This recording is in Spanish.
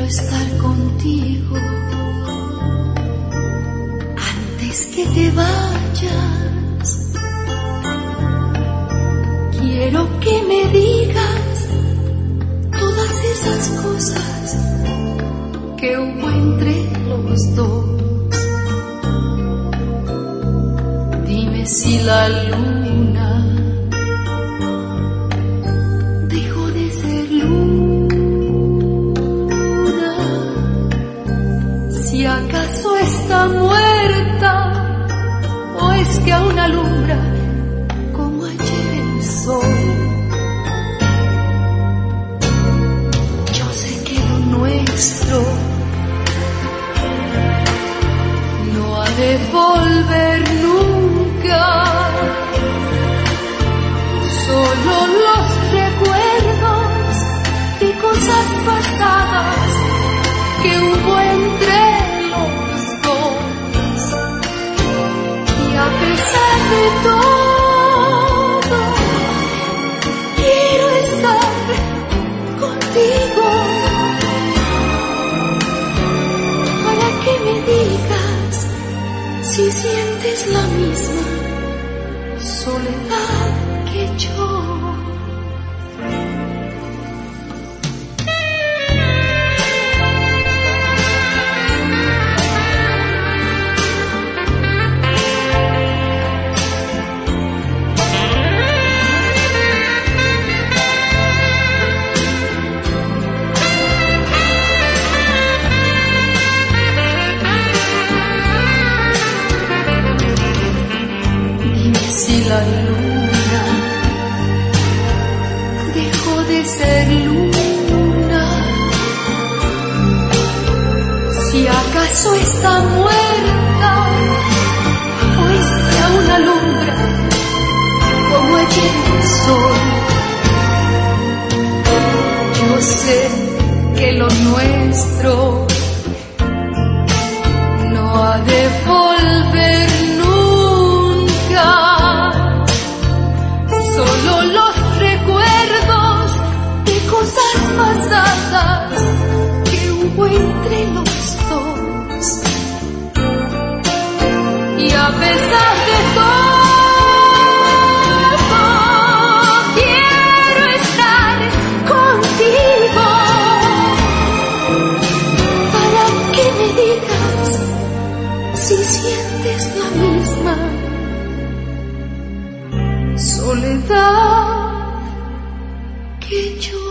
estar contigo antes que te vayas. Quiero que me digas todas esas cosas que hubo entre los dos. Dime si la luna dejó de ser luna, si acaso está muerta o es que aún alumbra como ayer el sol. Yo sé que lo nuestro no ha de volver nunca, solo los recuerdos de cosas pasadas que hubo entre los dos. Y a pesar de todo, quiero estar contigo para que me digas si sientes la misma soledad que yo. Si la luna dejó de ser luna, si acaso está muerta o es que aún alumbra como ayer el sol. Yo sé que lo nuestro no ha de volver nunca, solo los recuerdos de cosas pasadas que hubo entre los dos. Y a pesar de todo, quiero estar contigo para que me digas si sientes la misma soledad que yo.